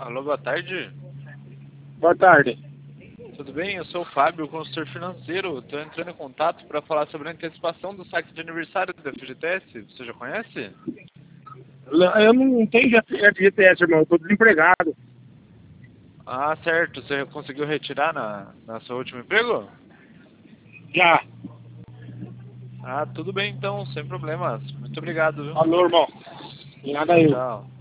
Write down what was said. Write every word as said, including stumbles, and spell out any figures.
Alô, boa tarde. Boa tarde. Tudo bem? Eu sou o Fábio, consultor financeiro. Estou entrando em contato para falar sobre a antecipação do saque de aniversário da F G T S. Você já conhece? Eu não tenho F G T S, irmão. Eu tô desempregado. Ah, certo. Você conseguiu retirar na, na seu último emprego? Já. Ah, tudo bem então, sem problemas. Muito obrigado, viu? Alô, irmão. Nada eu. Tchau.